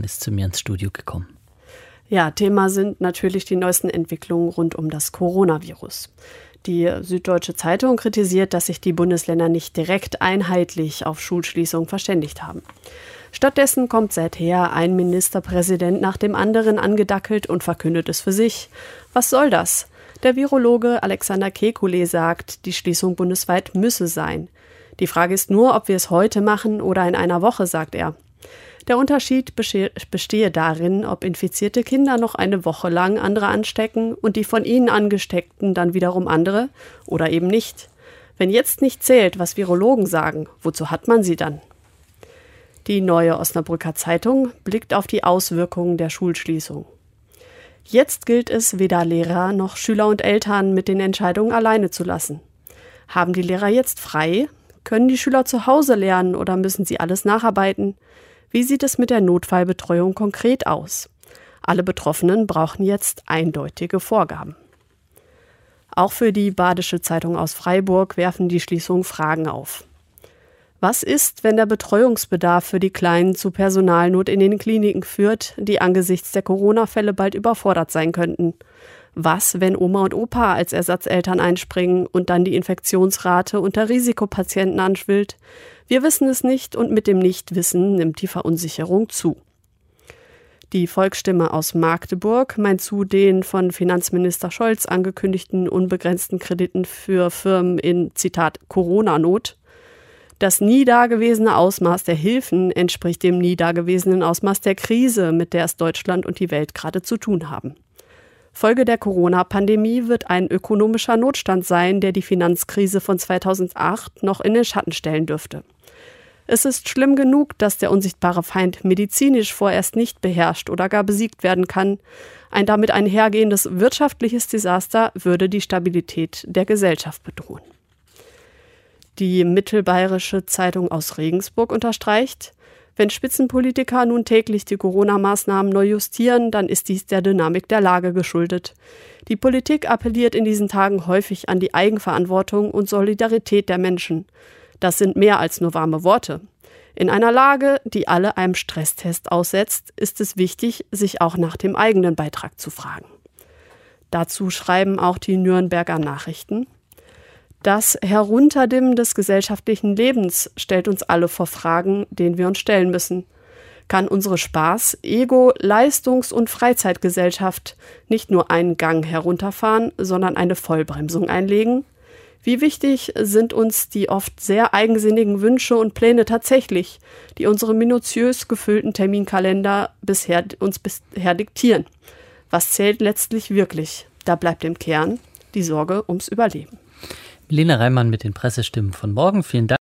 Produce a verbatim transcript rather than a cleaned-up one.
ist zu mir ins Studio gekommen. Ja, Thema sind natürlich die neuesten Entwicklungen rund um das Coronavirus. Die Süddeutsche Zeitung kritisiert, dass sich die Bundesländer nicht direkt einheitlich auf Schulschließungen verständigt haben. Stattdessen kommt seither ein Ministerpräsident nach dem anderen angedackelt und verkündet es für sich. Was soll das? Der Virologe Alexander Kekulé sagt, die Schließung bundesweit müsse sein. Die Frage ist nur, ob wir es heute machen oder in einer Woche, sagt er. Der Unterschied bestehe darin, ob infizierte Kinder noch eine Woche lang andere anstecken und die von ihnen Angesteckten dann wiederum andere oder eben nicht. Wenn jetzt nicht zählt, was Virologen sagen, wozu hat man sie dann? Die Neue Osnabrücker Zeitung blickt auf die Auswirkungen der Schulschließung. Jetzt gilt es, weder Lehrer noch Schüler und Eltern mit den Entscheidungen alleine zu lassen. Haben die Lehrer jetzt frei? Können die Schüler zu Hause lernen oder müssen sie alles nacharbeiten? Wie sieht es mit der Notfallbetreuung konkret aus? Alle Betroffenen brauchen jetzt eindeutige Vorgaben. Auch für die Badische Zeitung aus Freiburg werfen die Schließungen Fragen auf. Was ist, wenn der Betreuungsbedarf für die Kleinen zu Personalnot in den Kliniken führt, die angesichts der Corona-Fälle bald überfordert sein könnten? Was, wenn Oma und Opa als Ersatzeltern einspringen und dann die Infektionsrate unter Risikopatienten anschwillt? Wir wissen es nicht und mit dem Nichtwissen nimmt die Verunsicherung zu. Die Volksstimme aus Magdeburg meint zu den von Finanzminister Scholz angekündigten unbegrenzten Krediten für Firmen in, Zitat, Corona-Not. Das nie dagewesene Ausmaß der Hilfen entspricht dem nie dagewesenen Ausmaß der Krise, mit der es Deutschland und die Welt gerade zu tun haben. Folge der Corona-Pandemie wird ein ökonomischer Notstand sein, der die Finanzkrise von zweitausendacht noch in den Schatten stellen dürfte. Es ist schlimm genug, dass der unsichtbare Feind medizinisch vorerst nicht beherrscht oder gar besiegt werden kann. Ein damit einhergehendes wirtschaftliches Desaster würde die Stabilität der Gesellschaft bedrohen. Die Mittelbayerische Zeitung aus Regensburg unterstreicht, wenn Spitzenpolitiker nun täglich die Corona-Maßnahmen neu justieren, dann ist dies der Dynamik der Lage geschuldet. Die Politik appelliert in diesen Tagen häufig an die Eigenverantwortung und Solidarität der Menschen. Das sind mehr als nur warme Worte. In einer Lage, die alle einem Stresstest aussetzt, ist es wichtig, sich auch nach dem eigenen Beitrag zu fragen. Dazu schreiben auch die Nürnberger Nachrichten: Das Herunterdimmen des gesellschaftlichen Lebens stellt uns alle vor Fragen, denen wir uns stellen müssen. Kann unsere Spaß-, Ego-, Leistungs- und Freizeitgesellschaft nicht nur einen Gang herunterfahren, sondern eine Vollbremsung einlegen? Wie wichtig sind uns die oft sehr eigensinnigen Wünsche und Pläne tatsächlich, die unsere minutiös gefüllten Terminkalender bisher, uns bisher diktieren? Was zählt letztlich wirklich? Da bleibt im Kern die Sorge ums Überleben. Milena Reimann mit den Pressestimmen von morgen. Vielen Dank.